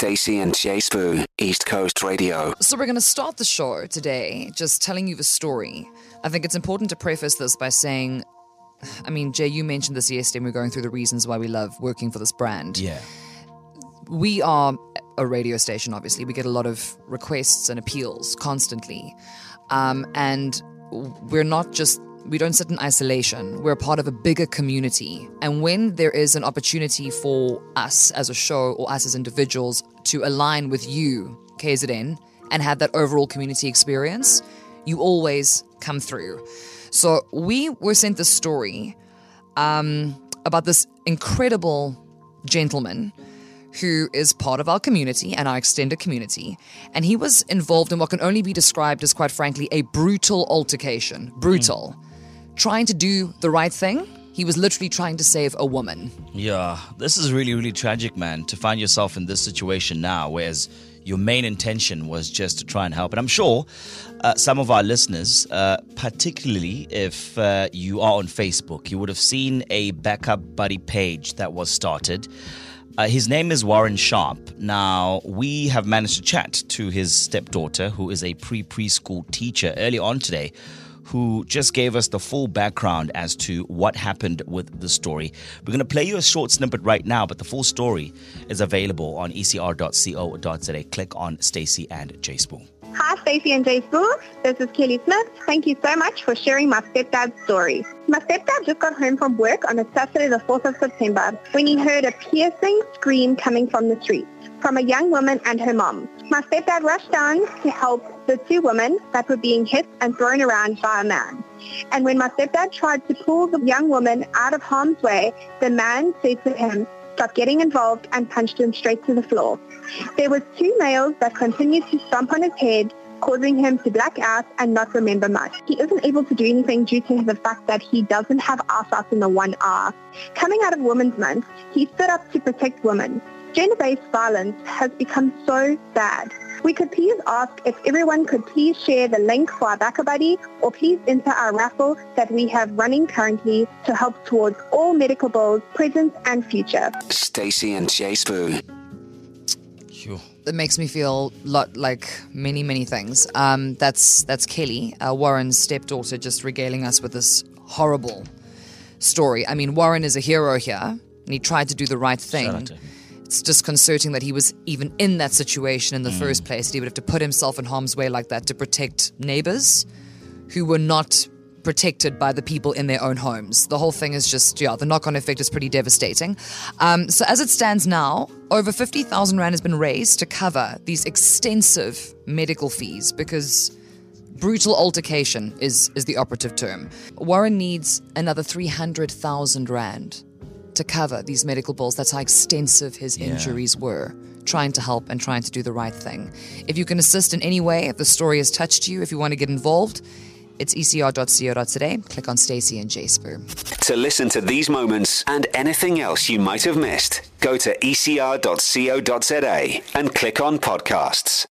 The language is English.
Stacey and Jay Spoo, East Coast Radio. So we're going to start the show today just telling you the story. I think it's important to preface this by saying, Jay, you mentioned this yesterday when we were going through the reasons why we love working for this brand. Yeah. We are a radio station, obviously. We get a lot of requests and appeals constantly. And we don't sit in isolation. We're a part of a bigger community. And when there is an opportunity for us as a show or us as individuals to align with you, KZN, and have that overall community experience, you always come through. So we were sent this story about this incredible gentleman who is part of our community and our extended community. And he was involved in what can only be described as, quite frankly, a brutal altercation. Brutal. Trying to do the right thing. He was literally trying to save a woman. Yeah, this is really, really tragic, man, to find yourself in this situation now, whereas your main intention was just to try and help. And I'm sure some of our listeners, particularly if you are on Facebook, you would have seen a backup buddy page that was started. His name is Warren Sharp. Now, we have managed to chat to his stepdaughter, who is a preschool teacher, early on today, who just gave us the full background as to what happened with the story. We're going to play you a short snippet right now, but the full story is available on ecr.co.za. Click on Stacey and Jay Spoo. Hi, Stacey and Jay Spoo. This is Kelly Smith. Thank you so much for sharing my stepdad's story. My stepdad just got home from work on a Saturday the 4th of September when he heard a piercing scream coming from the street from a young woman and her mom. My stepdad rushed down to help the two women that were being hit and thrown around by a man. And when my stepdad tried to pull the young woman out of harm's way, the man said to him, "Stop getting involved," and punched him straight to the floor. There were two males that continued to stomp on his head, causing him to black out and not remember much. He isn't able to do anything due to the fact that he doesn't have eyesight in the one eye. Coming out of Women's Month, he stood up to protect women. Gender-based violence has become so bad. We could please ask if everyone could please share the link for our Backup Buddy, or please enter our raffle that we have running currently to help towards all medical bills, present and future. Stacey and Jay Spoo. It makes me feel like many, many things. That's Kelly, Warren's stepdaughter, just regaling us with this horrible story. I mean, Warren is a hero here, and he tried to do the right thing. Shout out to him. It's disconcerting that he was even in that situation in the first place. He would have to put himself in harm's way like that to protect neighbors who were not protected by the people in their own homes. The whole thing is just, the knock-on effect is pretty devastating. So as it stands now, over 50,000 Rand has been raised to cover these extensive medical fees because brutal altercation is the operative term. Warren needs another 300,000 Rand to cover these medical bills. That's how extensive his injuries were. Trying to help and trying to do the right thing. If you can assist in any way, if the story has touched you, if you want to get involved, it's ecr.co.za. Click on Stacey and Jay Spoo. To listen to these moments and anything else you might have missed, go to ecr.co.za and click on podcasts.